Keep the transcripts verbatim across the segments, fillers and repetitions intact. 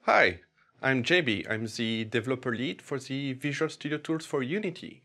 Hi, I'm J B. I'm the developer lead for the Visual Studio Tools for Unity.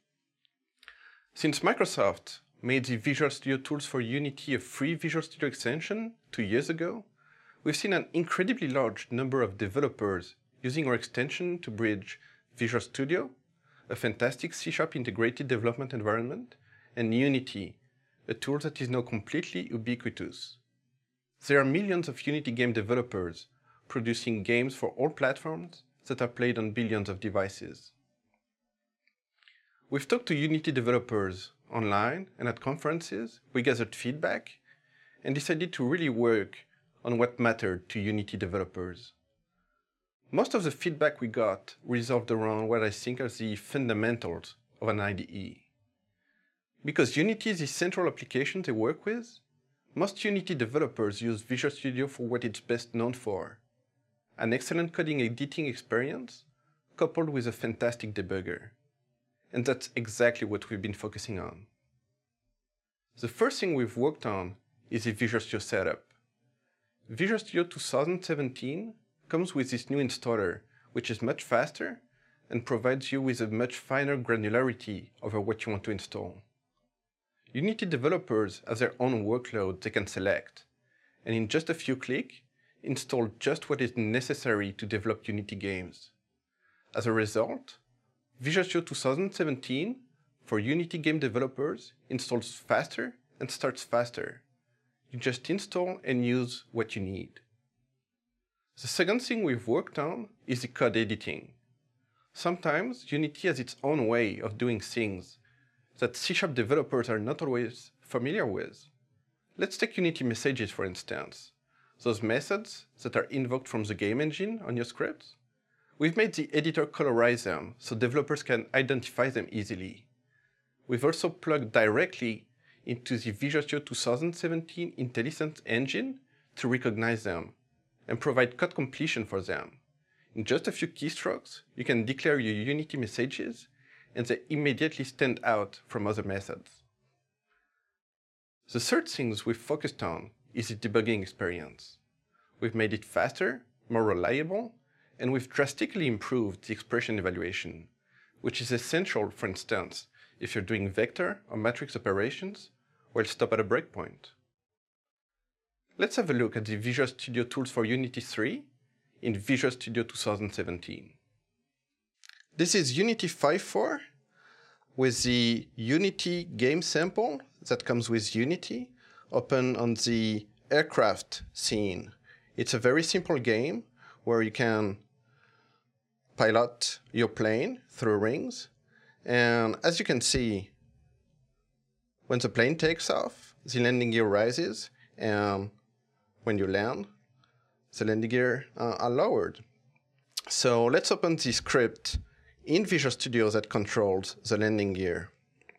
Since Microsoft made the Visual Studio Tools for Unity a free Visual Studio extension two years ago, we've seen an incredibly large number of developers using our extension to bridge Visual Studio, a fantastic C sharp integrated development environment, and Unity, a tool that is now completely ubiquitous. There are millions of Unity game developers producing games for all platforms that are played on billions of devices. We've talked to Unity developers online and at conferences, we gathered feedback and decided to really work on what mattered to Unity developers. Most of the feedback we got revolved around what I think are the fundamentals of an I D E. Because Unity is the central application they work with, most Unity developers use Visual Studio for what it's best known for: an excellent coding editing experience coupled with a fantastic debugger. And that's exactly what we've been focusing on. The first thing we've worked on is the Visual Studio setup. Visual Studio two thousand seventeen comes with this new installer, which is much faster and provides you with a much finer granularity over what you want to install. Unity developers have their own workload they can select, and in just a few clicks, install just what is necessary to develop Unity games. As a result, Visual Studio two thousand seventeen for Unity game developers installs faster and starts faster. You just install and use what you need. The second thing we've worked on is the code editing. Sometimes Unity has its own way of doing things that C sharp developers are not always familiar with. Let's take Unity messages, for instance. Those methods that are invoked from the game engine on your scripts. We've made the editor colorize them so developers can identify them easily. We've also plugged directly into the Visual Studio two thousand seventeen IntelliSense engine to recognize them and provide code completion for them. In just a few keystrokes, you can declare your Unity messages and they immediately stand out from other methods. The third thing we've focused on is the debugging experience. We've made it faster, more reliable, and we've drastically improved the expression evaluation, which is essential, for instance, if you're doing vector or matrix operations, or stop at a breakpoint. Let's have a look at the Visual Studio Tools for Unity three in Visual Studio two thousand seventeen. This is Unity five point four with the Unity game sample that comes with Unity open on the aircraft scene. It's a very simple game where you can pilot your plane through rings. And as you can see, when the plane takes off, the landing gear rises, and when you land, the landing gear uh, are lowered. So let's open the script in Visual Studio that controls the landing gear.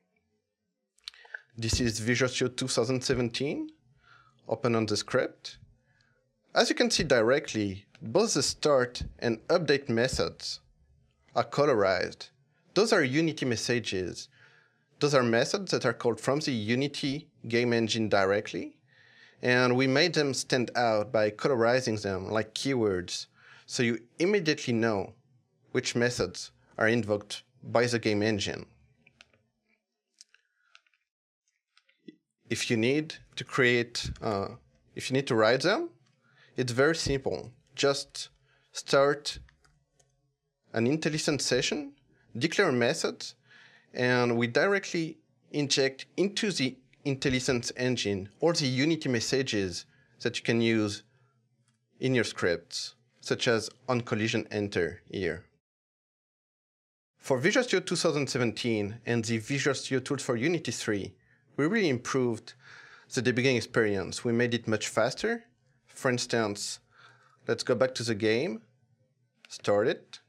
This is Visual Studio two thousand seventeen, open on the script. As you can see directly, both the start and update methods are colorized. Those are Unity messages. Those are methods that are called from the Unity game engine directly, and we made them stand out by colorizing them like keywords, so you immediately know which methods are invoked by the game engine. If you need to create, uh, if you need to write them, it's very simple. Just start an IntelliSense session, declare a method, and we directly inject into the IntelliSense engine all the Unity messages that you can use in your scripts, such as on collision enter here. For Visual Studio two thousand seventeen and the Visual Studio Tools for Unity three, we really improved the debugging experience. We made it much faster. For instance, let's go back to the game, start it,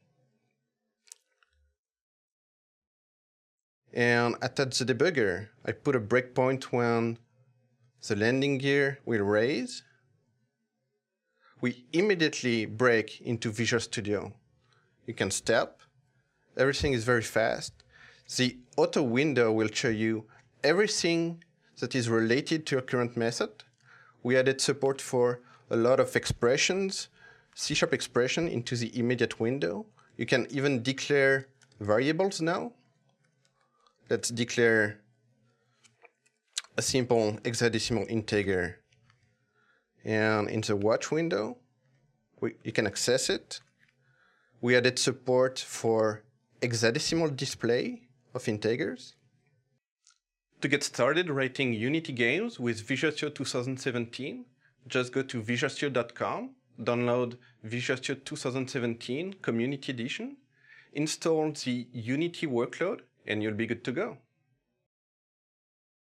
and attach the debugger. I put a breakpoint when the landing gear will raise. We immediately break into Visual Studio. You can step. Everything is very fast. The auto window will show you everything that is related to your current method. We added support for a lot of expressions C sharp expression into the immediate window. You can even declare variables now. Let's declare a simple hexadecimal integer. And in the watch window, we, you can access it. We added support for hexadecimal display of integers. To get started writing Unity games with Visual Studio two thousand seventeen, just go to visual studio dot com, download Visual Studio two thousand seventeen Community Edition, install the Unity workload, and you'll be good to go.